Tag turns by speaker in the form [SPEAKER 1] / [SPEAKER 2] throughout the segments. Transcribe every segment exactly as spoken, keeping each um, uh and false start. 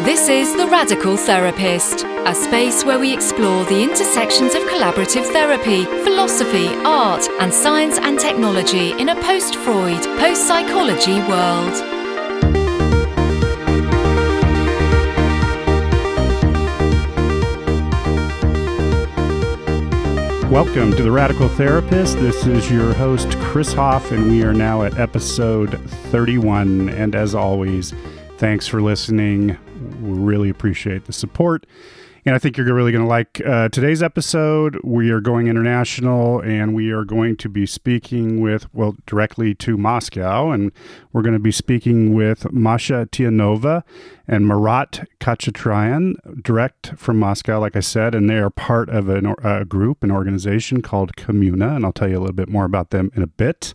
[SPEAKER 1] This is The Radical Therapist, a space where we explore the intersections of collaborative therapy, philosophy, art, and science and technology in a post-Freud, post-psychology world.
[SPEAKER 2] Welcome to The Radical Therapist. This is your host, Chris Hoff, and we are now at episode thirty-one. And as always, thanks for listening. We really appreciate the support. And I think you're really going to like uh, today's episode. We are going international, and we are going to be speaking with, well, directly to Moscow. And we're going to be speaking with Masha Tiyanova and Marat Khachatryan, direct from Moscow, like I said. And they are part of an, a group, an organization called Communa. And I'll tell you a little bit more about them in a bit.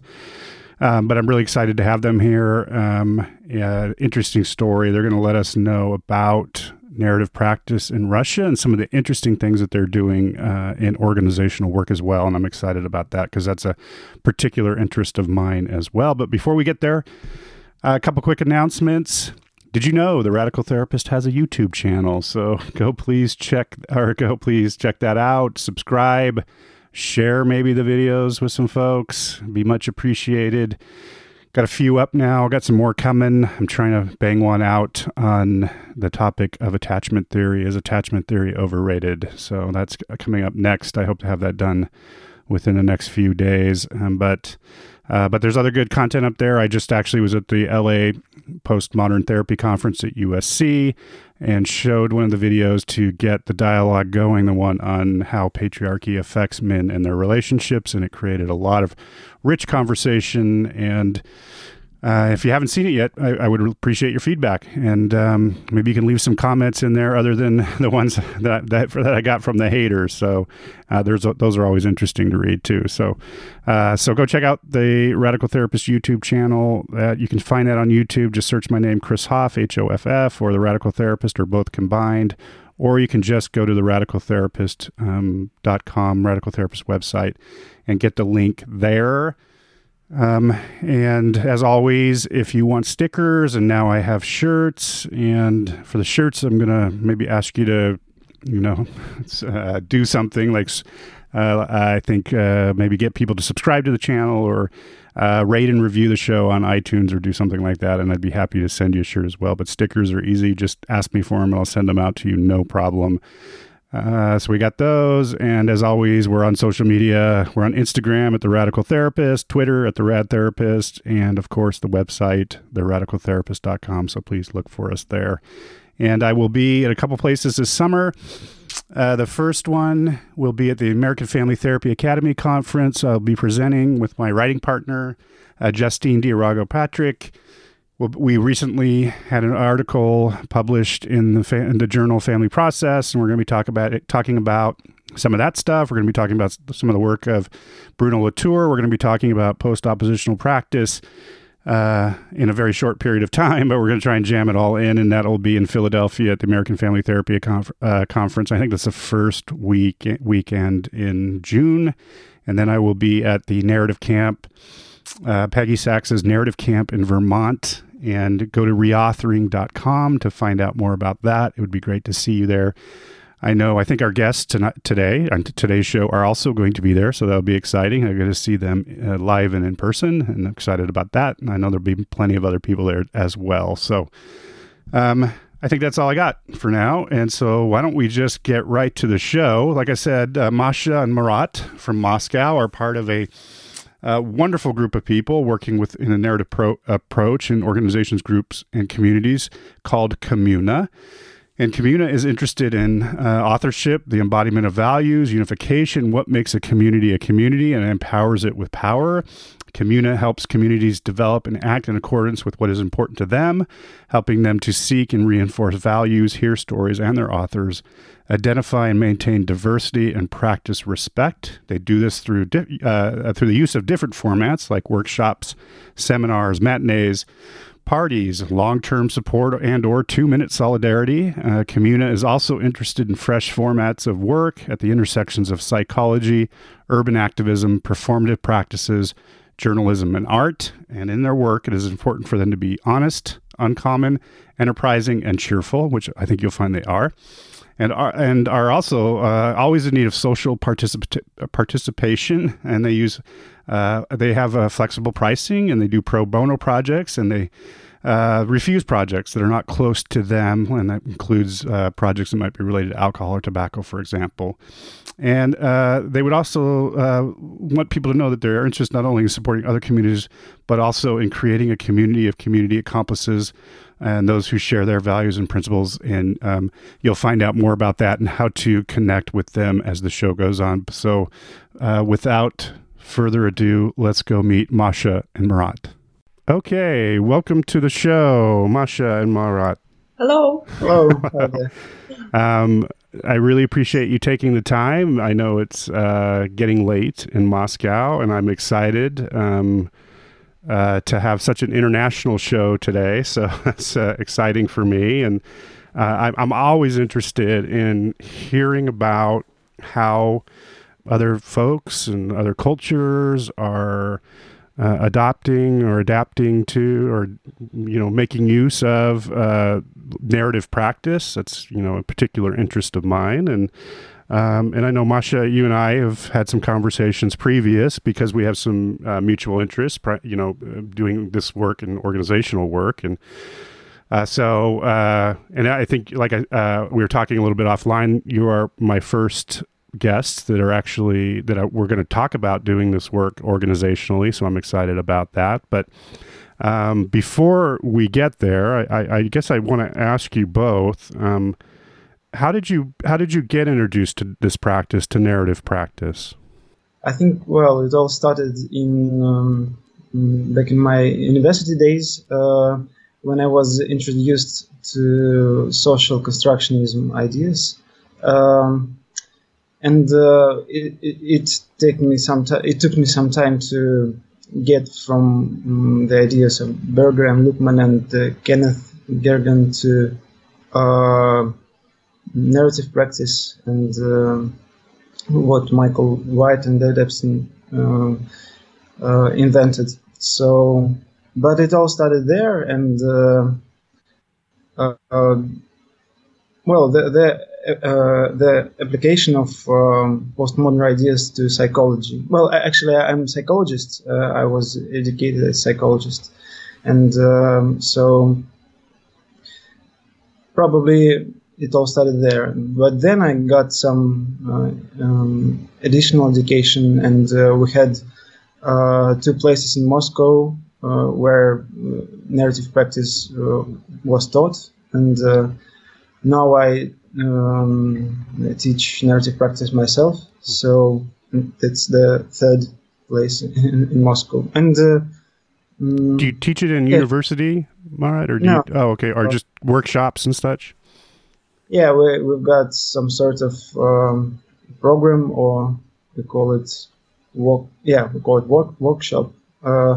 [SPEAKER 2] Um, but I'm really excited to have them here. Um, yeah, interesting story. They're going to let us know about narrative practice in Russia and some of the interesting things that they're doing uh, in organizational work as well. And I'm excited about that because that's a particular interest of mine as well. But before we get there, uh, a couple quick announcements. Did you know The Radical Therapist has a YouTube channel? So go please check, or go please check that out. Subscribe. Share maybe the videos with some folks. Be much appreciated. Got a few up now. Got some more coming. I'm trying to bang one out on the topic of attachment theory. Is attachment theory overrated? So that's coming up next. I hope to have that done within the next few days. Um, but uh, but there's other good content up there. I just actually was at the L A Postmodern Therapy Conference at U S C and showed one of the videos to get the dialogue going, the one on how patriarchy affects men and their relationships, and it created a lot of rich conversation. And uh, if you haven't seen it yet, I, I would appreciate your feedback, and um, maybe you can leave some comments in there other than the ones that that, that I got from the haters. So uh, there's those are always interesting to read too. So uh, so go check out the Radical Therapist YouTube channel. That you can find that on YouTube. Just search my name, Chris Hoff, H O F F, or The Radical Therapist, or both combined. Or you can just go to the radical therapist dot com, Radical Therapist website, and get the link there. Um, and as always, if you want stickers, and now I have shirts, and for the shirts, I'm going to maybe ask you to, you know, uh, do something like, uh, I think, uh, maybe get people to subscribe to the channel, or uh, rate and review the show on iTunes, or do something like that. And I'd be happy to send you a shirt as well. But stickers are easy. Just ask me for them and I'll send them out to you. No problem. Uh, so we got those. And as always, we're on social media. We're on Instagram at The Radical Therapist, Twitter at The Rad Therapist, and of course the website, the radical therapist dot com. So please look for us there. And I will be at a couple places this summer. Uh, the first one will be at the American Family Therapy Academy Conference. I'll be presenting with my writing partner, uh, Justine D'Arago-Patrick. We recently had an article published in the, fa- in the journal Family Process, and we're going to be talk about it, talking about some of that stuff. We're going to be talking about some of the work of Bruno Latour. We're going to be talking about post-oppositional practice uh, in a very short period of time, but we're going to try and jam it all in, and that'll be in Philadelphia at the American Family Therapy Conf- uh, Conference. I think that's the first week weekend in June, and then I will be at the Narrative Camp, uh, Peggy Sachs's Narrative Camp in Vermont. And go to reauthoring dot com to find out more about that. It would be great to see you there. I know, I think our guests tonight, today, on today's show, are also going to be there, so that'll be exciting. I'm going to see them uh, live and in person, and I'm excited about that. And I know there'll be plenty of other people there as well. So um, I think that's all I got for now. And so why don't we just get right to the show? Like I said, uh, Masha and Marat from Moscow are part of a A wonderful group of people working with in a narrative pro- approach in organizations, groups, and communities called Communa. And Communa is interested in uh, authorship, the embodiment of values, unification, what makes a community a community, and empowers it with power. Communa helps communities develop and act in accordance with what is important to them, helping them to seek and reinforce values, hear stories and their authors, identify and maintain diversity, and practice respect. They do this through di- uh, through the use of different formats like workshops, seminars, matinees, parties, long-term support, and or two-minute solidarity. Uh, Communa is also interested in fresh formats of work at the intersections of psychology, urban activism, performative practices, journalism, and art. And in their work, it is important for them to be honest, uncommon, enterprising, and cheerful, which I think you'll find they are. And are, and are also uh, always in need of social particip- participation. And they use uh, they have uh, flexible pricing, and they do pro bono projects, and they uh, refuse projects that are not close to them, and that includes uh, projects that might be related to alcohol or tobacco, for example. And uh, they would also uh, want people to know that they're interested not only in supporting other communities, but also in creating a community of community accomplices and those who share their values and principles. And um, you'll find out more about that and how to connect with them as the show goes on. So uh, without further ado, let's go meet Masha and Marat. Okay, welcome to the show, Masha and Marat.
[SPEAKER 3] Hello.
[SPEAKER 4] Hello.
[SPEAKER 2] um, I really appreciate you taking the time. I know it's uh, getting late in Moscow, and I'm excited um, uh, to have such an international show today. So that's uh, exciting for me. And uh, I, I'm always interested in hearing about how other folks and other cultures are Uh, adopting or adapting to, or, you know, making use of uh, narrative practice. That's, you know, a particular interest of mine. And um, and I know, Masha, you and I have had some conversations previous because we have some uh, mutual interests, you know, doing this work and organizational work. And uh, so, uh, and I think, like I, uh, we were talking a little bit offline, you are my first guests that are actually that I, we're going to talk about doing this work organizationally, so I'm excited about that. But um, before we get there, I, I guess I want to ask you both: um, how did you how did you get introduced to this practice, to narrative practice?
[SPEAKER 4] I think well, it all started in um, back in my university days uh, when I was introduced to social constructionism ideas. Um, And uh, it, it, it took me some time. It took me some time to get from um, the ideas of Berger and Luckman and uh, Kenneth Gergen to uh, narrative practice and uh, what Michael White and Ed Epstein uh, uh, invented. So, but it all started there, and uh, uh, uh, well, the the. Uh, the application of um, postmodern ideas to psychology. Well, actually, I'm a psychologist. Uh, I was educated as a psychologist. And um, so probably it all started there. But then I got some uh, um, additional education, and uh, we had uh, two places in Moscow uh, where narrative practice uh, was taught. And uh, now I Um, I teach narrative practice myself, so that's the third place in, in Moscow. And uh, um,
[SPEAKER 2] do you teach it in yeah. university, Marat, or do
[SPEAKER 4] no.
[SPEAKER 2] you? Oh, okay, or just workshops and such?
[SPEAKER 4] Yeah, we we've got some sort of um, program, or we call it work. Yeah, we call it work workshop. Uh,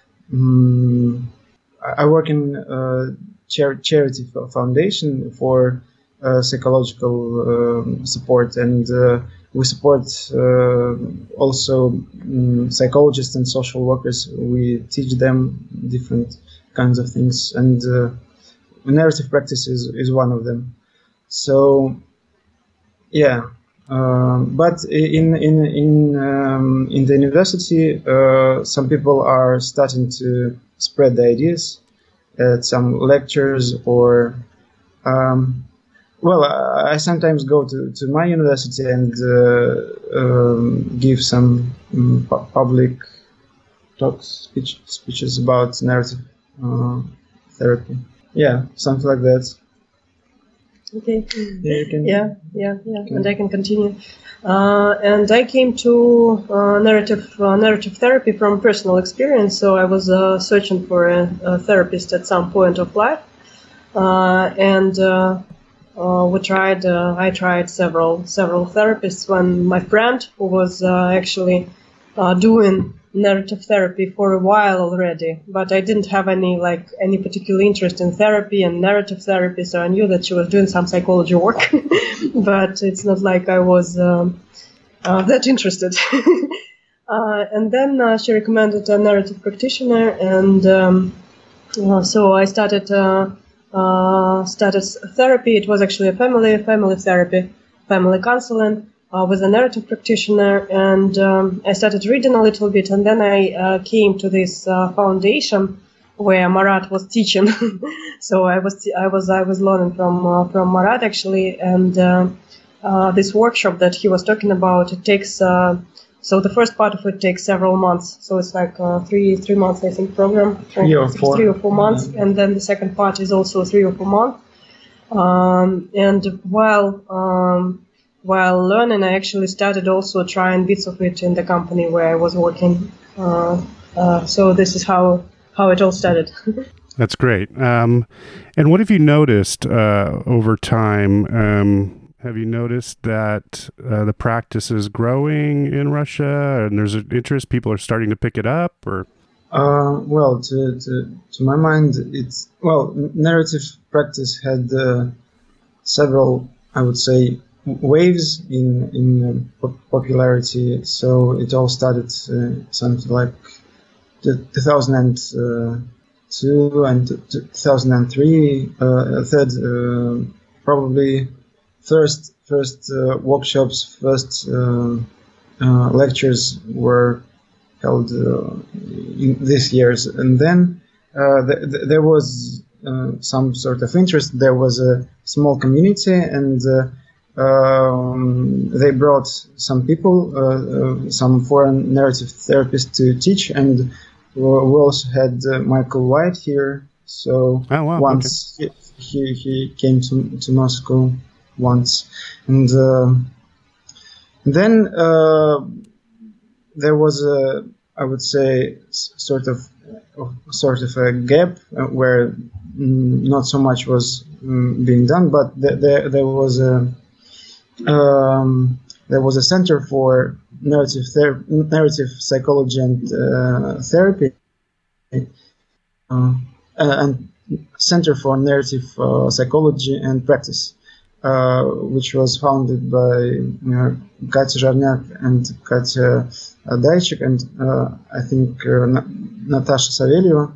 [SPEAKER 4] um, I work in a char- charity foundation for Uh, psychological um, support, and uh, we support uh, also um, psychologists and social workers. We teach them different kinds of things, and uh, narrative practice is, is one of them. So, yeah, um, but in in in um, in the university, uh, some people are starting to spread the ideas at some lectures or. Um, Well, I sometimes go to, to my university and uh, um, give some um, pu- public talks, speech, speeches about narrative uh, therapy. Yeah, something like that.
[SPEAKER 3] Okay.
[SPEAKER 4] Yeah, you can,
[SPEAKER 3] yeah, yeah, yeah.
[SPEAKER 4] Okay.
[SPEAKER 3] And I can continue. Uh, and I came to uh, narrative uh, narrative therapy from personal experience. So I was uh, searching for a, a therapist at some point of life, uh, and. Uh, Uh, we tried. Uh, I tried several several therapists. When my friend, who was uh, actually uh, doing narrative therapy for a while already, but I didn't have any like any particular interest in therapy and narrative therapy, so I knew that she was doing some psychology work, but it's not like I was um, uh, that interested. Uh, and then uh, she recommended a narrative practitioner, and um, uh, so I started uh, uh, started therapy. It was actually a family family therapy, family counseling uh, with a narrative practitioner, and um, I started reading a little bit, and then I uh, came to this uh, foundation where Marat was teaching. So I was I was I was learning from uh, from Marat actually, and uh, uh, this workshop that he was talking about, it takes. Uh, So the first part of it takes several months. So it's like a three three months, I think, program.
[SPEAKER 4] Three or four.
[SPEAKER 3] Three or four months. Mm-hmm. And then the second part is also three or four months. Um, and while um, while learning, I actually started also trying bits of it in the company where I was working. Uh, uh, so this is how, how it all started.
[SPEAKER 2] That's great. Um, and what have you noticed uh, over time? Um, Have you noticed that uh, the practice is growing in Russia, and there's an interest? People are starting to pick it up, or?
[SPEAKER 4] Uh, well, to, to to my mind, it's well, narrative practice had uh, several, I would say, waves in in uh, popularity. So it all started uh, something like two thousand two and two thousand three. Uh, third, uh, probably. First, first uh, workshops, first uh, uh, lectures were held uh, in these years, and then uh, th- th- there was uh, some sort of interest. There was a small community, and uh, um, they brought some people, uh, uh, some foreign narrative therapists to teach, and we also had uh, Michael White here. So
[SPEAKER 2] oh, wow.
[SPEAKER 4] once
[SPEAKER 2] okay.
[SPEAKER 4] he, he he came to to Moscow. Once, and uh, then uh, there was a, I would say, sort of, sort of a gap where mm, not so much was mm, being done, but th- there there was a um, there was a center for narrative ther- narrative psychology and uh, therapy, uh, and Center for Narrative uh, Psychology and Practice. Uh, which was founded by uh, Katya Zharnyak and Katya Daichik and uh, I think uh, Na- Natasha Savelyeva.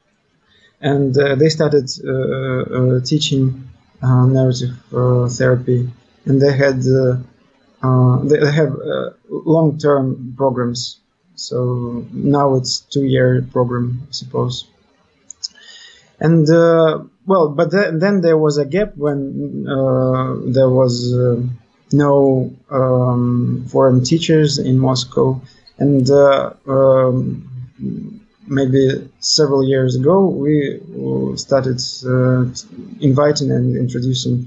[SPEAKER 4] And uh, they started uh, uh, teaching uh, narrative uh, therapy, and they had uh, uh, they have uh, long-term programs. So now it's two-year program, I suppose. And uh, well, but th- then there was a gap when uh, there was uh, no um, foreign teachers in Moscow, and uh, um, maybe several years ago we started uh, inviting and introducing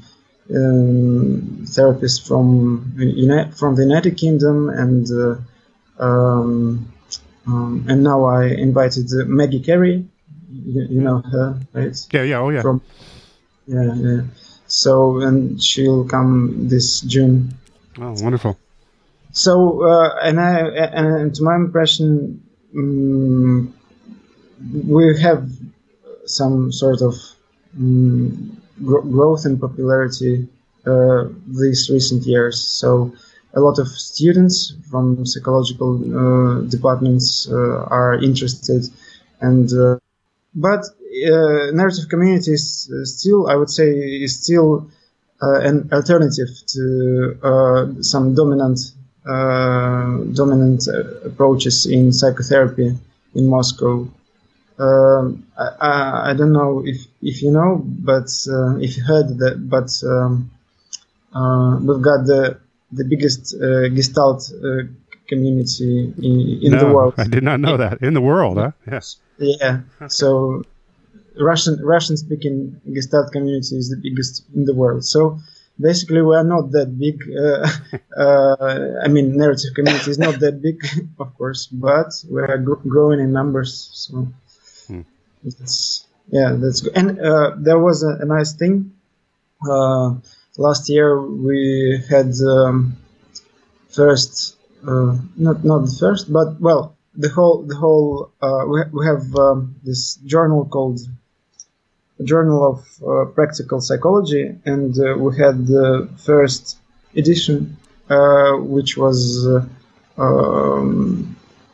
[SPEAKER 4] um, therapists from Uni- from the United Kingdom, and uh, um, um, and now I invited uh, Maggie Carey. You, you know her, right?
[SPEAKER 2] Yeah, yeah, oh yeah.
[SPEAKER 4] From, yeah, yeah. So, and she'll come this June.
[SPEAKER 2] Oh, wonderful.
[SPEAKER 4] So, uh, and I, and to my impression, um, we have some sort of um, gr- growth in popularity uh, these recent years. So, a lot of students from psychological uh, departments uh, are interested, and. Uh, But uh, narrative community is still, I would say, is still uh, an alternative to uh, some dominant uh, dominant approaches in psychotherapy in Moscow. Um, I, I, I don't know if, if you know, but uh, if you heard that, but um, uh, we've got the the biggest uh, Gestalt uh, community in, in
[SPEAKER 2] no,
[SPEAKER 4] the world.
[SPEAKER 2] I did not know that. In the world, huh? Yes.
[SPEAKER 4] Yeah. So Russian Russian speaking Gestalt community is the biggest in the world. So basically we are not that big. Uh, uh, I mean, narrative community is not that big, of course, but we are gr- growing in numbers. So hmm. that's, yeah, that's good. And uh, there was a, a nice thing. Uh, last year we had um, first, uh, not not the first, but well. The whole, the whole. Uh, we, we have um, this journal called Journal of uh, Practical Psychology, and uh, we had the first edition, uh, which was uh, um,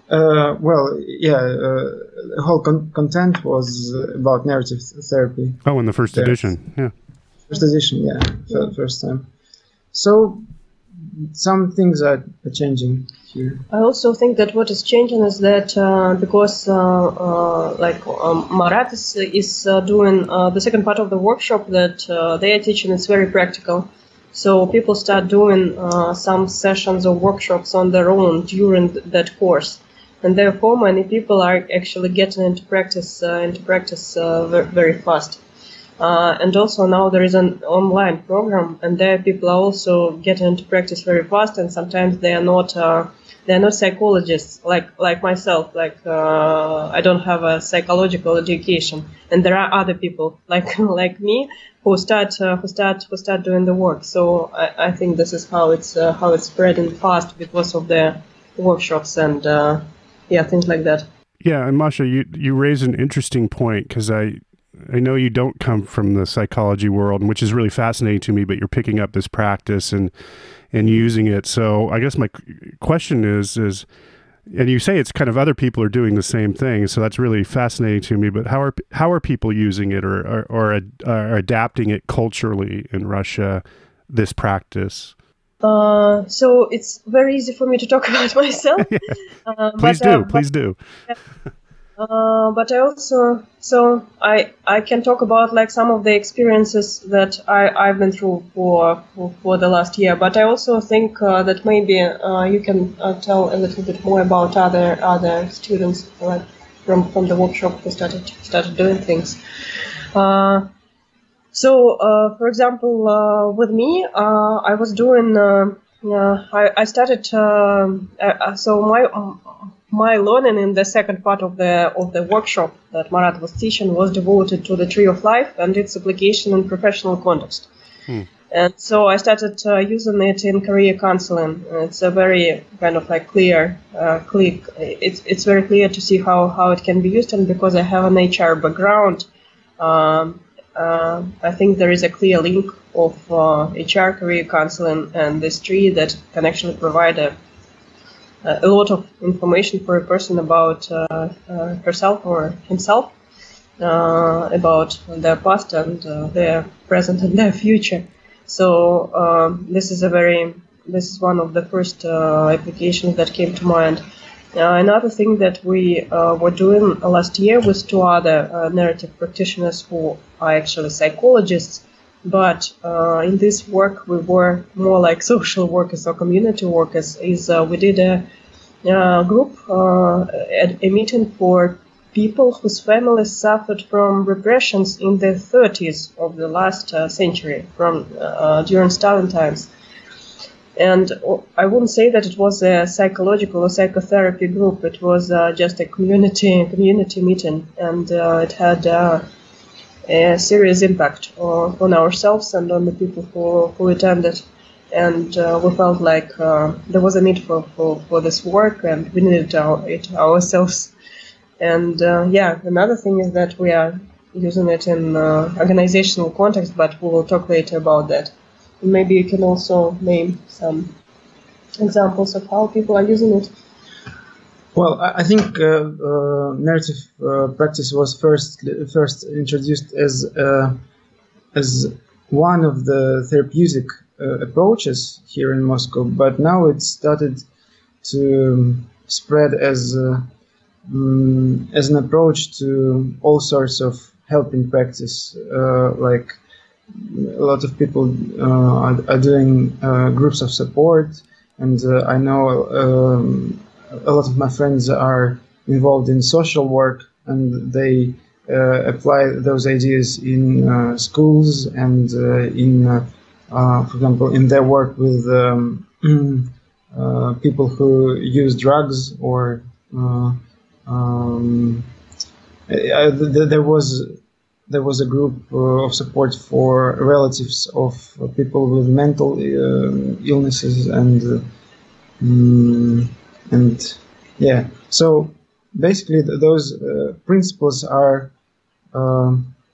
[SPEAKER 4] Uh, well, yeah, uh, the whole con- content was about narrative therapy.
[SPEAKER 2] Oh, in the first there. edition, yeah.
[SPEAKER 4] First edition, yeah, yeah. First time. So some things are changing here.
[SPEAKER 3] I also think that what is changing is that uh, because uh, uh, like um, Marat is, is uh, doing uh, the second part of the workshop that uh, they are teaching is very practical. So people start doing uh, some sessions or workshops on their own during th- that course. And therefore, many people are actually getting into practice uh, into practice uh, very, very fast. Uh, and also now there is an online program, and there people are also getting into practice very fast. And sometimes they are not uh, they are not psychologists like like myself. Like uh, I don't have a psychological education, and there are other people like like me who start uh, who start who start doing the work. So I, I think this is how it's uh, how it's spreading fast because of the workshops and. Uh, Yeah, things like that.
[SPEAKER 2] Yeah, and Masha, you, you raise an interesting point because I I know you don't come from the psychology world, which is really fascinating to me, but you're picking up this practice and and using it. So I guess my question is, is and you say it's kind of other people are doing the same thing, so that's really fascinating to me, but how are how are people using it or, or, or, or adapting it culturally in Russia, this practice?
[SPEAKER 3] Uh, so it's very easy for me to talk about myself.
[SPEAKER 2] yeah.
[SPEAKER 3] uh,
[SPEAKER 2] please
[SPEAKER 3] but,
[SPEAKER 2] do,
[SPEAKER 3] uh,
[SPEAKER 2] please
[SPEAKER 3] but,
[SPEAKER 2] do.
[SPEAKER 3] uh, but I also, so I I can talk about like some of the experiences that I, I've been through for, for, for the last year. But I also think uh, that maybe uh, you can uh, tell a little bit more about other other students like from, from the workshop who started started doing things. Uh, So, uh, for example, uh, with me, uh, I was doing. Uh, uh, I, I started. Uh, uh, so my my learning in the second part of the of the workshop that Marat was teaching was devoted to the Tree of Life and its application in professional context. Hmm. And so I started uh, using it in career counseling. It's a very kind of like clear, uh, clear. It's it's very clear to see how, how it can be used, and because I have an H R background. Um, Uh, I think there is a clear link of uh, H R, career counseling, and this tree that can actually provide a, a lot of information for a person about uh, uh, herself or himself, uh, about their past and uh, their present and their future. So um, this is a very this is one of the first uh, applications that came to mind. Uh, another thing that we uh, were doing last year with two other uh, narrative practitioners who are actually psychologists, but uh, in this work we were more like social workers or community workers, is uh, we did a, a group, uh, a, a meeting for people whose families suffered from repressions in the thirties of the last uh, century, from uh, during Stalin times. And I wouldn't say that it was a psychological or psychotherapy group. It was uh, just a community community meeting, and uh, it had uh, a serious impact on, on ourselves and on the people who, who attended. And uh, we felt like uh, there was a need for, for, for this work, and we needed our, it ourselves. And uh, yeah, another thing is that we are using it in uh, organizational context, but we will talk later about that. Maybe you can also name some examples of how people are using it.
[SPEAKER 4] Well, I think uh, uh, narrative uh, practice was first first introduced as uh, as one of the therapeutic uh, approaches here in Moscow, but now it started to spread as uh, um, as an approach to all sorts of helping practice, uh, like. A lot of people uh, are, are doing uh, groups of support, and uh, I know um, a lot of my friends are involved in social work, and they uh, apply those ideas in uh, schools and uh, in, uh, uh, for example, in their work with um, uh, people who use drugs or uh, um, uh, there was. There was a group uh, of support for relatives of uh, people with mental uh, illnesses and uh, mm, and yeah. So basically, th- those uh, principles are, uh,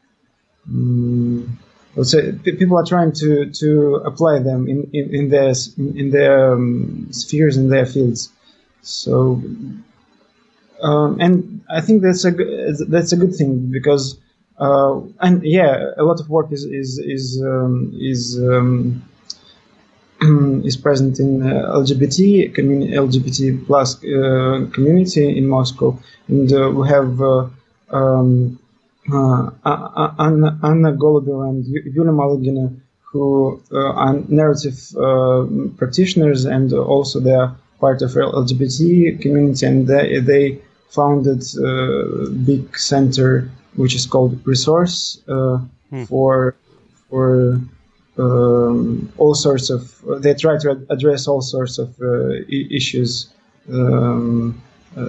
[SPEAKER 4] mm, let's say, p- people are trying to, to apply them in in, in their in, in their um, spheres, in their fields. So um, and I think that's a good, that's a good thing because uh, and yeah, a lot of work is is is um, is um, is present in uh, L G B T community, L G B T plus uh, community in Moscow, and uh, we have uh, um, uh, Anna, Anna Golubeva and Yulia Malygina, who uh, are narrative uh, practitioners, and also they are part of L G B T community, and they, they founded a big center which is called Resource uh, hmm. for for um, all sorts of. They try to address all sorts of uh, issues, um, uh,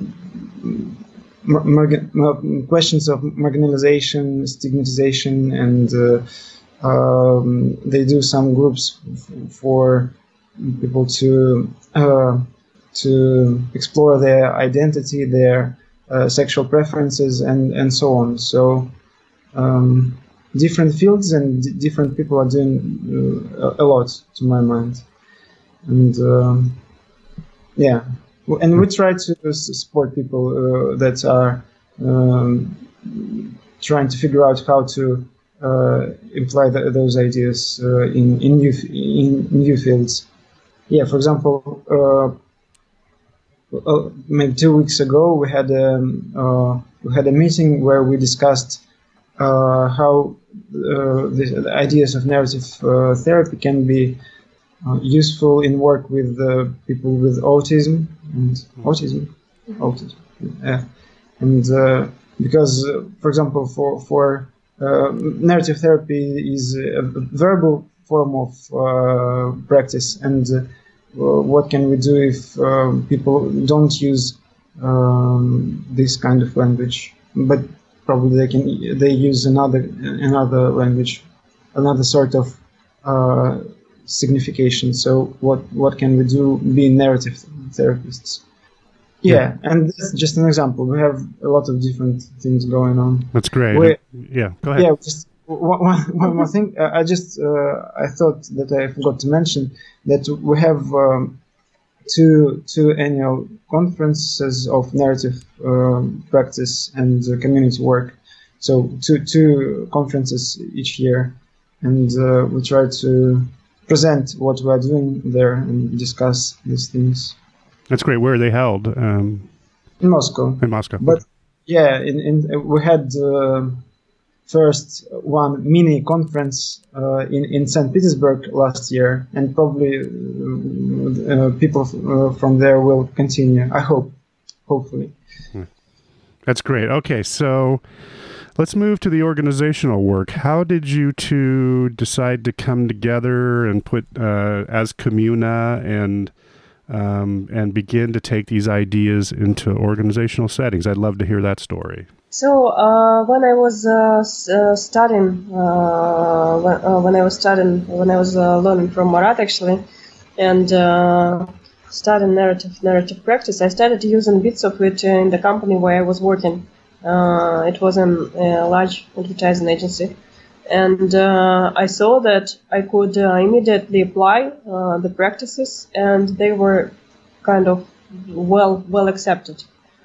[SPEAKER 4] mar- mar- questions of marginalization, stigmatization, and uh, Um, they do some groups f- for people to uh, to explore their identity, their uh, sexual preferences, and, and so on. So um, different fields and d- different people are doing uh, a lot, to my mind. And um, yeah, and we try to support people uh, that are um, trying to figure out how to Uh, imply th- those ideas uh, in in new in new fields. Yeah, for example, uh, uh, maybe two weeks ago we had a uh, we had a meeting where we discussed uh, how uh, the, the ideas of narrative uh, therapy can be uh, useful in work with uh, people with autism and mm-hmm. autism, autism, yeah, and uh, because uh, for example for for Uh, narrative therapy is a verbal form of uh, practice, and uh, what can we do if uh, people don't use um, this kind of language, but probably they can they use another another language, another sort of uh, signification. So what what can we do being narrative therapists? Yeah, and that's just an example. We have a lot of different things going on.
[SPEAKER 2] That's great.
[SPEAKER 4] We,
[SPEAKER 2] yeah, go ahead.
[SPEAKER 4] Yeah, just one, one, one more thing. Uh, I just uh, I thought that I forgot to mention that we have um, two two annual conferences of narrative um, practice and uh, community work. So two two conferences each year, and uh, we try to present what we are doing there and discuss these things.
[SPEAKER 2] That's great. Where are they held? Um,
[SPEAKER 4] in Moscow.
[SPEAKER 2] In Moscow.
[SPEAKER 4] But yeah, in, in we had uh, first one mini conference uh, in in Saint Petersburg last year, and probably uh, uh, people uh, from there will continue. I hope, hopefully.
[SPEAKER 2] That's great. Okay, so let's move to the organizational work. How did you two decide to come together and put uh, as Kommuna and Um, and begin to take these ideas into organizational settings? I'd love to hear that story.
[SPEAKER 3] So uh, when I was uh, uh, studying, uh, when, uh, when I was studying, when I was uh, learning from Marat actually, and uh, studying narrative narrative practice, I started using bits of it in the company where I was working. Uh, it was an, a large advertising agency. And uh, I saw that I could uh, immediately apply uh, the practices, and they were kind of well well accepted.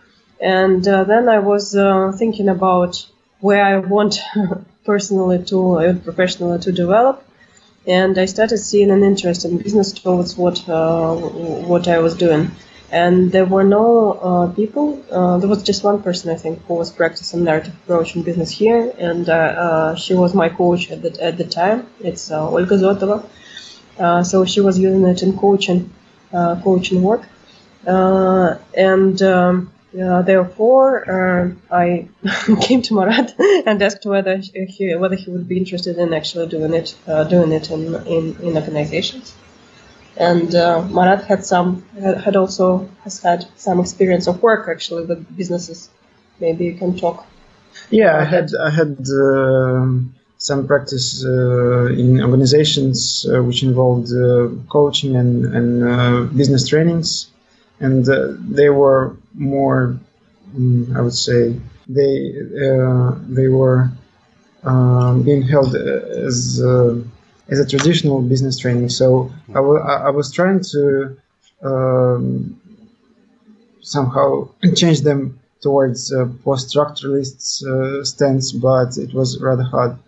[SPEAKER 3] And uh, then I was uh, thinking about where I want personally to uh, professionally to develop, and I started seeing an interest in business towards what uh, what I was doing. And there were no uh, people. Uh, there was just one person, I think, who was practicing narrative approach in business here, and uh, uh, she was my coach at the at the time. It's uh, Olga Zotova. Uh, so she was using it in coaching, uh, coaching work, uh, and um, uh, therefore uh, I came to Marat and asked whether he whether he would be interested in actually doing it, uh, doing it in, in in organizations. And uh, Marat had some had also has had some experience of work actually with businesses. Maybe you can talk.
[SPEAKER 4] Yeah, I had I had uh, some practice uh, in organizations uh, which involved uh, coaching and and uh, business trainings, and uh, they were more, um, I would say, they uh, they were uh, being held as. Uh, as a traditional business training. So I, w- I was trying to um, somehow change them towards uh, post-structuralist uh, stance, but it was rather hard,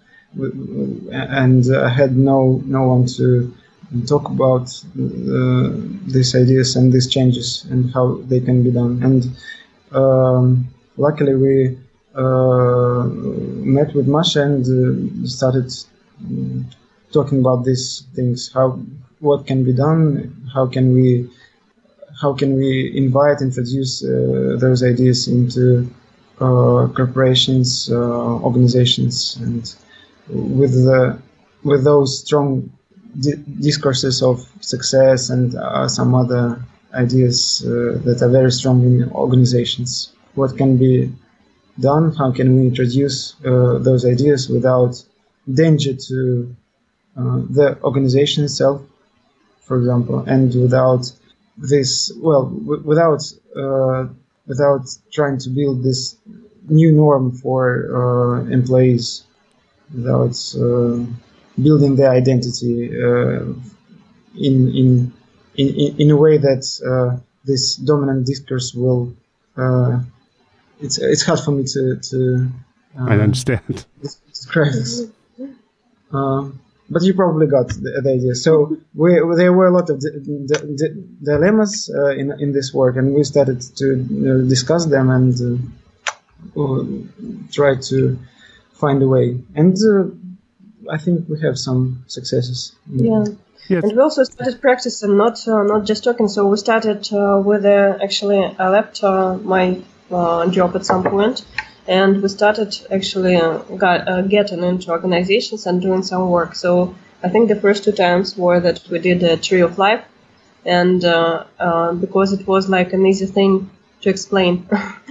[SPEAKER 4] and I had no no one to talk about uh, these ideas and these changes and how they can be done. And um, luckily we uh, met with Masha and uh, started um, talking about these things, how what can be done, how can we how can we invite, introduce uh, those ideas into uh, corporations, uh, organizations, and with the with those strong di- discourses of success and uh, some other ideas uh, that are very strong in organizations. What can be done? How can we introduce uh, those ideas without danger to uh, the organization itself, for example, and without this, well, w- without uh, without trying to build this new norm for uh, employees, without uh, building their identity uh, in, in in in a way that uh, this dominant discourse will. Uh, it's it's hard for me to to. Uh,
[SPEAKER 2] I understand.
[SPEAKER 4] Describe this. Um, But you probably got the, the idea. So we, there were a lot of di- di- di- dilemmas uh, in in this work, and we started to you know, discuss them and uh, uh, try to find a way. And uh, I think we have some successes.
[SPEAKER 3] Yeah.
[SPEAKER 2] Yes.
[SPEAKER 3] And we also started practicing, not uh, not just talking. So we started uh, with uh, actually I left uh, my uh, job at some point. And we started actually uh, got, uh, getting into organizations and doing some work. So I think the first two times were that we did a Tree of Life, and uh, uh, because it was like an easy thing to explain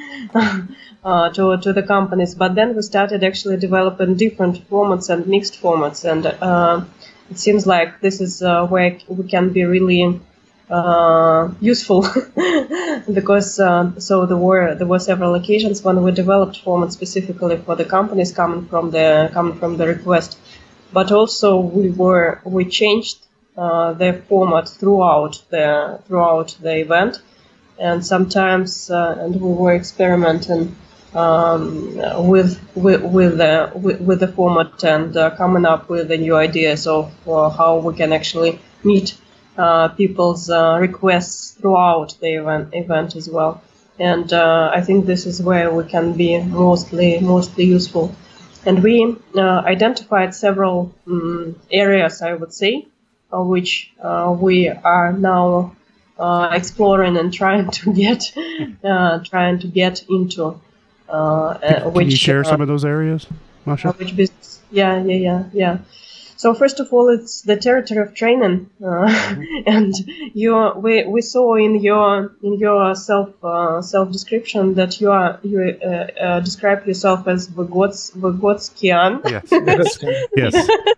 [SPEAKER 3] uh, to to the companies. But then we started actually developing different formats and mixed formats, and uh, it seems like this is uh, where we can be really Uh, useful because uh, so there were there were several occasions when we developed formats specifically for the companies coming from the coming from the request, but also we were we changed uh, the format throughout the throughout the event, and sometimes uh, and we were experimenting um, with with with the with, with the format and uh, coming up with the new ideas of uh, how we can actually meet Uh, people's uh, requests throughout the event, event as well, and uh, I think this is where we can be mostly mostly useful. And we uh, identified several um, areas, I would say, uh, which uh, we are now uh, exploring and trying to get uh, trying to get into. Uh, uh,
[SPEAKER 2] Can
[SPEAKER 3] which,
[SPEAKER 2] you share
[SPEAKER 3] uh,
[SPEAKER 2] some of those areas, Masha?
[SPEAKER 3] uh, which business? Yeah, yeah, yeah, yeah. So first of all, it's the territory of training, uh, mm-hmm. and you we we saw in your in your self uh, self description that you are you uh, uh, describe yourself as Vygots Vygotskian.
[SPEAKER 2] Yes. Yes. Yes.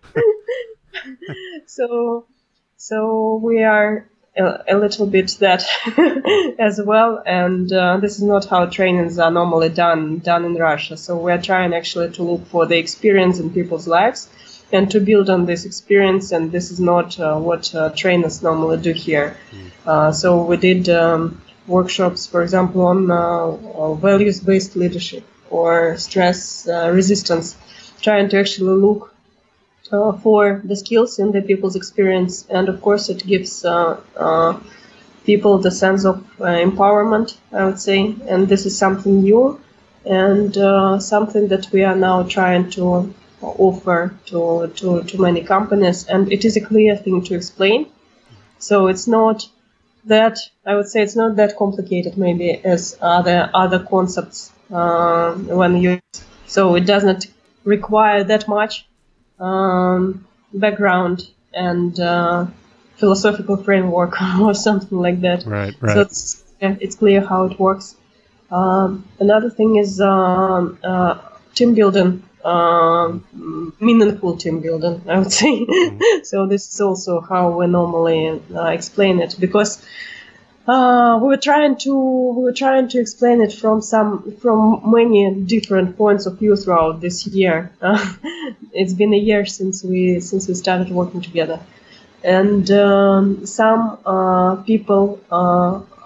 [SPEAKER 3] so so we are a, a little bit that as well, and uh, this is not how trainings are normally done done in Russia. So we are trying actually to look for the experience in people's lives and to build on this experience, and this is not uh, what uh, trainers normally do here. Uh, so we did um, workshops, for example, on uh, values-based leadership or stress uh, resistance, trying to actually look uh, for the skills in the people's experience, and of course it gives uh, uh, people the sense of uh, empowerment, I would say, and this is something new and uh, something that we are now trying to offer to, to, to many companies, and it is a clear thing to explain. So it's not that, I would say it's not that complicated maybe as other other concepts uh, when you, so it does not require that much um, background and uh, philosophical framework or something like that.
[SPEAKER 2] Right, right.
[SPEAKER 3] So it's, yeah, it's clear how it works. Um, another thing is um, uh, team building. Uh, meaningful team building, I would say. Mm-hmm. So this is also how we normally uh, explain it, because uh, we were trying to we were trying to explain it from some from many different points of view throughout this year. Uh, it's been a year since we since we started working together, and um, some uh, people uh,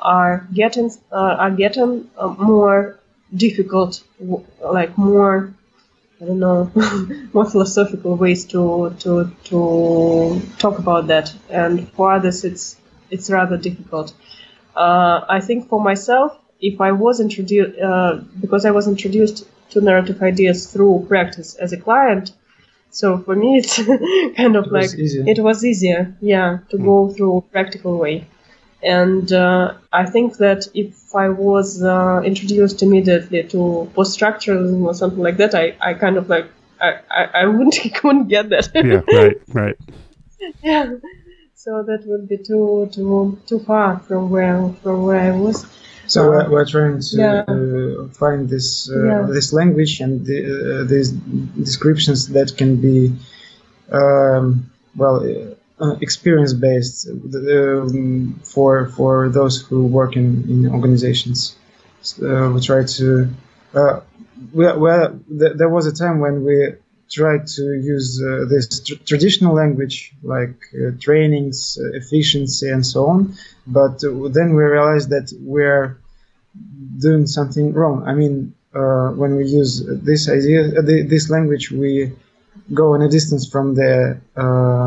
[SPEAKER 3] are getting uh, are getting uh, more difficult, like more, I don't know, more philosophical ways to to to talk about that, and for others it's it's rather difficult. Uh, I think for myself, if I was introduced, uh, because I was introduced to narrative ideas through practice as a client, so for me it's kind of
[SPEAKER 4] it
[SPEAKER 3] like
[SPEAKER 4] was easier.
[SPEAKER 3] it was easier, yeah, to mm. go through a practical way. And uh, I think that if I was uh, introduced immediately to post-structuralism or something like that, I, I kind of like, I, I, I wouldn't, couldn't get that.
[SPEAKER 2] Yeah, right, right.
[SPEAKER 3] Yeah, so that would be too too too far from where from where I was.
[SPEAKER 4] So uh, we're trying to
[SPEAKER 3] yeah.
[SPEAKER 4] uh, find this uh,
[SPEAKER 3] yeah.
[SPEAKER 4] this language and the, uh, these descriptions that can be, um, well, uh, experience-based um, for for those who work in, in organizations. Uh, we try to. Uh, we, well, th- there was a time when we tried to use uh, this tr- traditional language like uh, trainings, uh, efficiency, and so on. But uh, then we realized that we're doing something wrong. I mean, uh, when we use this idea, uh, the, this language, we go in a distance from the uh,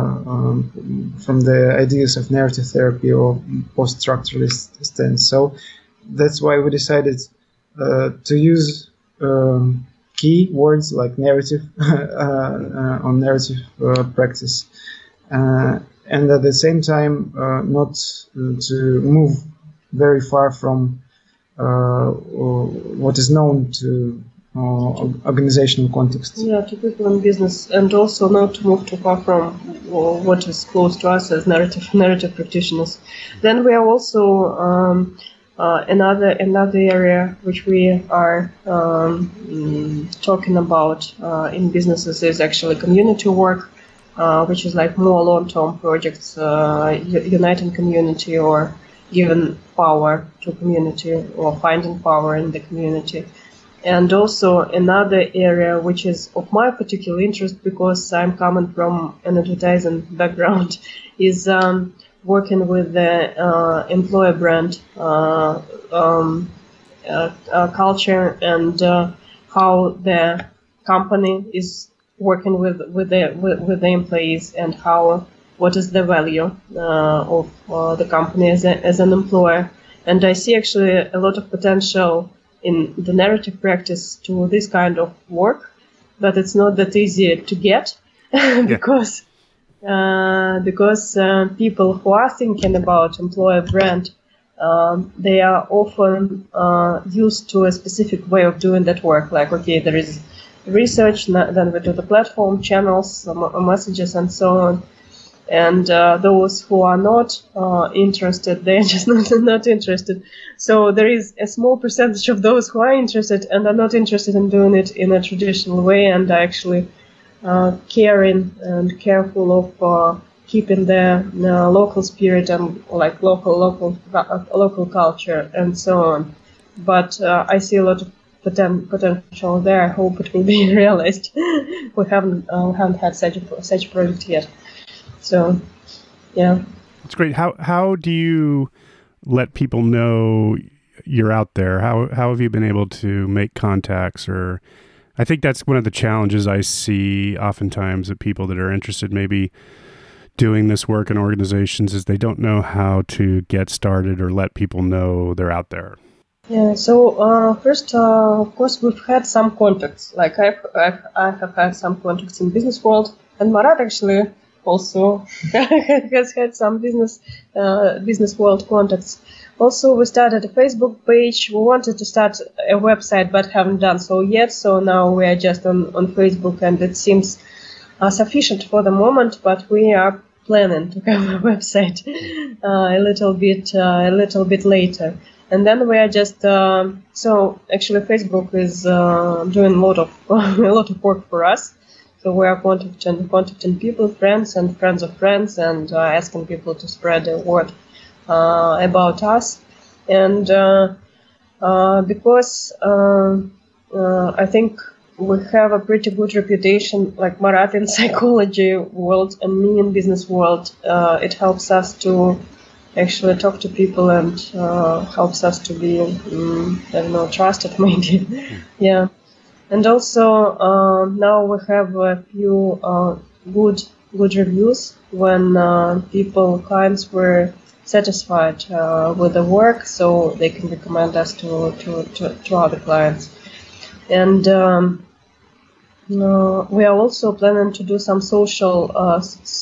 [SPEAKER 4] um, from the ideas of narrative therapy or post-structuralist stance. So that's why we decided uh, to use um, key words like narrative uh, uh, on narrative uh, practice, uh, and at the same time uh, not to move very far from uh, what is known to uh, organizational context.
[SPEAKER 3] Yeah, to people in business, and also not to move too far from what is close to us as narrative narrative practitioners. Then we are also um, uh, another another area which we are um, talking about uh, in businesses is actually community work, uh, which is like more long-term projects, uh, uniting community or giving power to community or finding power in the community. And also another area which is of my particular interest, because I'm coming from an advertising background, is um, working with the uh, employer brand uh, um, uh, uh, culture and uh, how the company is working with with the with, with the employees, and how what is the value uh, of uh, the company as a, as an employer. And I see actually a lot of potential in the narrative practice to this kind of work, but it's not that easy to get because uh, because uh, people who are thinking about employer brand, um, they are often uh, used to a specific way of doing that work. Like, okay, there is research, then we do the platform, channels, messages, and so on. And uh, those who are not uh, interested, they're just not, not interested. So there is a small percentage of those who are interested and are not interested in doing it in a traditional way, and are actually uh, caring and careful of uh, keeping their uh, local spirit and like local local uh, local culture and so on. But uh, I see a lot of poten- potential there. I hope it will be realized. we haven't uh, haven't had such a such a project yet. So, yeah.
[SPEAKER 2] That's great. How how do you let people know you're out there? How how have you been able to make contacts? Or I think that's one of the challenges I see oftentimes that people that are interested maybe doing this work in organizations is they don't know how to get started or let people know they're out there.
[SPEAKER 3] Yeah. So uh, first, uh, of course, we've had some contacts. Like I've, I've I have had some contacts in business world, and Marat actually also has had some business uh, business world contacts. Also, we started a Facebook page. We wanted to start a website, but haven't done so yet. So now we are just on, on Facebook, and it seems uh, sufficient for the moment. But we are planning to have a website uh, a little bit uh, a little bit later. And then we are just uh, so actually Facebook is uh, doing a lot of a lot of work for us. So we are contacting, contacting people, friends and friends of friends, and uh, asking people to spread the word uh, about us. And uh, uh, because uh, uh, I think we have a pretty good reputation, like Marat in psychology world and me in business world, uh, it helps us to actually talk to people and uh, helps us to be, um, I don't know, trusted maybe. Yeah. And also uh, now we have a few uh, good good reviews when uh, people, clients were satisfied uh, with the work, so they can recommend us to, to, to, to other clients. And um, uh, we are also planning to do some social, uh,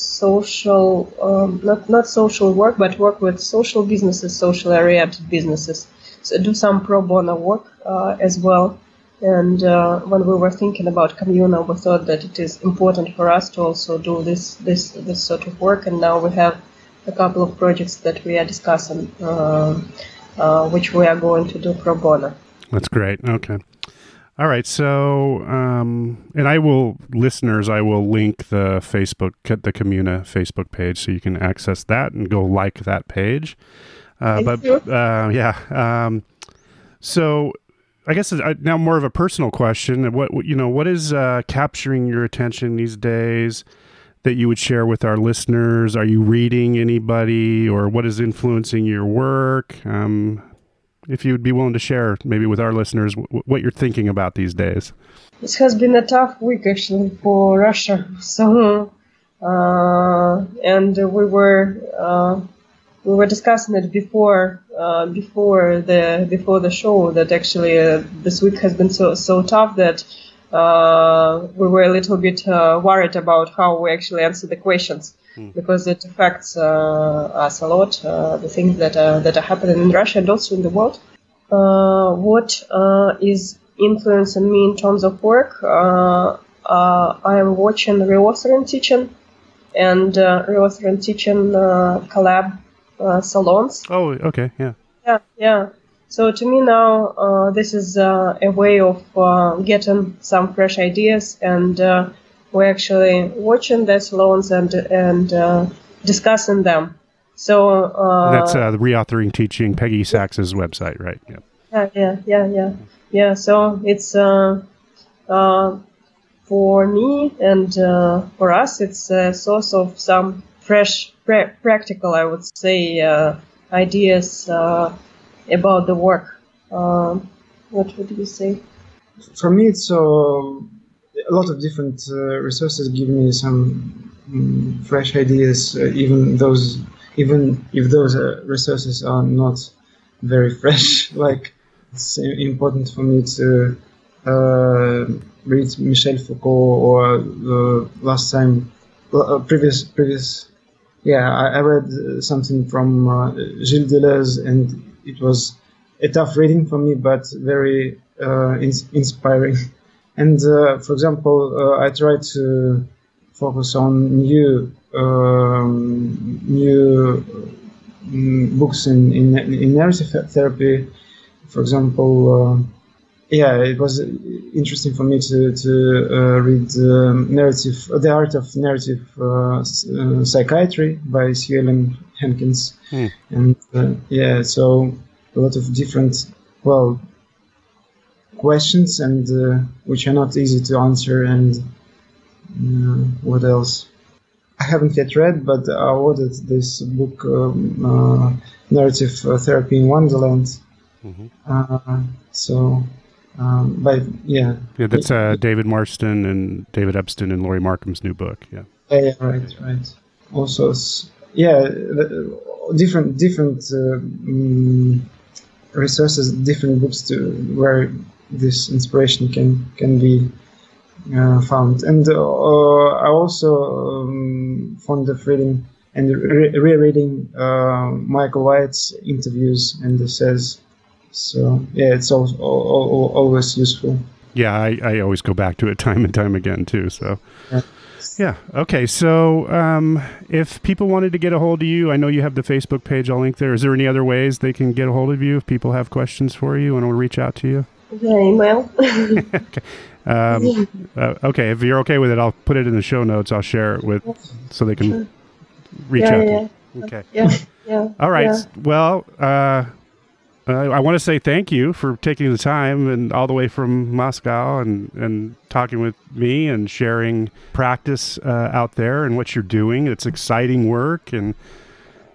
[SPEAKER 3] social um, not not social work, but work with social businesses, socially oriented businesses. So do some pro bono work uh, as well. And uh, when we were thinking about Communo, we thought that it is important for us to also do this this this sort of work. And now we have a couple of projects that we are discussing, uh, uh, which we are going to do pro bono.
[SPEAKER 2] That's great. Okay. All right. So, um, and I will, listeners, I will link the Facebook, the Communo Facebook page, so you can access that and go like that page. Uh, but uh, yeah. Um, so. I guess now more of a personal question. What, you know, what is uh, capturing your attention these days that you would share with our listeners? Are you reading anybody, or what is influencing your work? Um, if you would be willing to share maybe with our listeners w- what you're thinking about these days.
[SPEAKER 3] This has been a tough week actually for Russia. So, uh, and we were uh, we were discussing it before. Uh, before the before the show, that actually uh, this week has been so so tough that uh, we were a little bit uh, worried about how we actually answer the questions, mm. because it affects uh, us a lot, uh, the things that are, that are happening in Russia and also in the world. Uh, what uh, is influencing me in terms of work? Uh, uh, I am watching Reauthoring Teaching and uh, Reauthoring Teaching uh, collab Uh, salons.
[SPEAKER 2] Oh, okay, yeah.
[SPEAKER 3] Yeah, yeah. So to me now, uh, this is uh, a way of uh, getting some fresh ideas, and uh, we're actually watching the salons and and uh, discussing them. So uh,
[SPEAKER 2] that's uh, the Reauthoring Teaching, Peggy Sachs's website, right? Yeah.
[SPEAKER 3] Yeah, yeah, yeah, yeah, yeah. So it's uh, uh, for me and uh, for us, it's a source of some fresh, pra- practical, I would say, uh, ideas uh, about the work. Uh, what would you say?
[SPEAKER 4] For me, it's uh, a lot of different uh, resources give me some um, fresh ideas, uh, even those, even if those uh, resources are not very fresh. Like, it's important for me to uh, read Michel Foucault, or uh, last time, uh, previous previous. Yeah, I, I read uh, something from uh, Gilles Deleuze, and it was a tough reading for me, but very uh, in- inspiring. And uh, for example, uh, I try to focus on new um, new um, books in, in in narrative therapy. For example, uh, yeah, it was interesting for me to to uh, read um, narrative, the art of narrative uh, uh, psychiatry by Sue Ellen Hankins, mm. and uh, yeah, so a lot of different well questions, and uh, which are not easy to answer. And uh, what else? I haven't yet read, but I ordered this book, um, uh, Narrative Therapy in Wonderland. Mm-hmm. Uh, so. Um, but yeah,
[SPEAKER 2] yeah, that's uh, David Marston and David Epstein and Laurie Markham's new book. Yeah,
[SPEAKER 4] yeah, yeah right, right. Also, yeah, different, different uh, um, resources, different books to where this inspiration can can be uh, found. And uh, I also um, fond of reading and re- rereading uh, Michael White's interviews and essays. So yeah, it's also, always useful.
[SPEAKER 2] Yeah, I, I always go back to it time and time again too. So yeah, yeah. Okay. So um, if people wanted to get a hold of you, I know you have the Facebook page. I'll link there. Is there any other ways they can get a hold of you if people have questions for you and want to reach out to you?
[SPEAKER 3] Yeah, email.
[SPEAKER 2] Okay. Um, uh, okay. If you're okay with it, I'll put it in the show notes. I'll share it with so they can reach
[SPEAKER 3] yeah,
[SPEAKER 2] out
[SPEAKER 3] yeah.
[SPEAKER 2] to you. Okay.
[SPEAKER 3] Yeah. Yeah.
[SPEAKER 2] All right.
[SPEAKER 3] Yeah.
[SPEAKER 2] Well. Uh, Uh, I want to say thank you for taking the time and all the way from Moscow and, and talking with me and sharing practice uh, out there and what you're doing. It's exciting work, and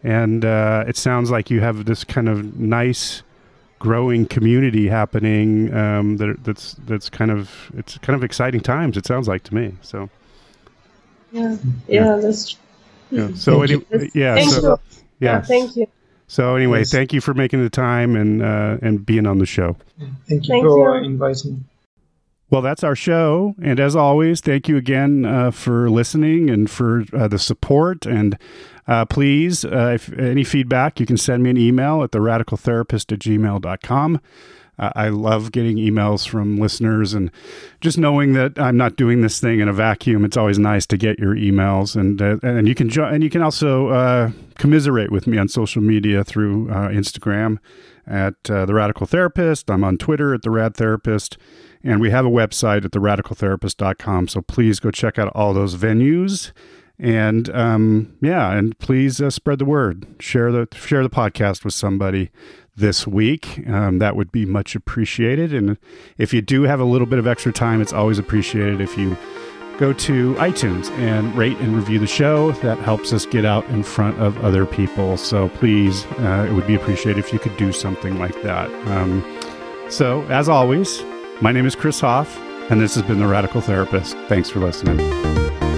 [SPEAKER 2] And uh, it sounds like you have this kind of nice, growing community happening. Um, that that's that's kind of it's kind of exciting times. It sounds like to me. So.
[SPEAKER 3] Yeah. Yeah. yeah. That's.
[SPEAKER 2] Yeah. So any, yeah.
[SPEAKER 3] Thank
[SPEAKER 2] so,
[SPEAKER 3] you.
[SPEAKER 2] Yes.
[SPEAKER 3] Yeah. Thank you.
[SPEAKER 2] So anyway,
[SPEAKER 4] yes.
[SPEAKER 2] thank you for making the time and uh, and being on the show.
[SPEAKER 4] Thank you
[SPEAKER 3] thank
[SPEAKER 4] for
[SPEAKER 3] you.
[SPEAKER 4] inviting.
[SPEAKER 2] Well, that's our show. And as always, thank you again uh, for listening and for uh, the support. And uh, please, uh, if any feedback, you can send me an email at the radical therapist at gmail dot com. Uh, I love getting emails from listeners and just knowing that I'm not doing this thing in a vacuum. It's always nice to get your emails, and uh, and you can jo- and you can also uh, commiserate with me on social media through uh, Instagram at uh, The Radical Therapist. I'm on Twitter at The Rad Therapist. And we have a website at the radical therapist dot com. So please go check out all those venues. And um, yeah, and please uh, spread the word. Share the share the podcast with somebody this week. Um, that would be much appreciated. And if you do have a little bit of extra time, it's always appreciated if you go to iTunes and rate and review the show. That helps us get out in front of other people. So please, uh, it would be appreciated if you could do something like that. Um, so as always, my name is Chris Hoff, and this has been The Radical Therapist. Thanks for listening.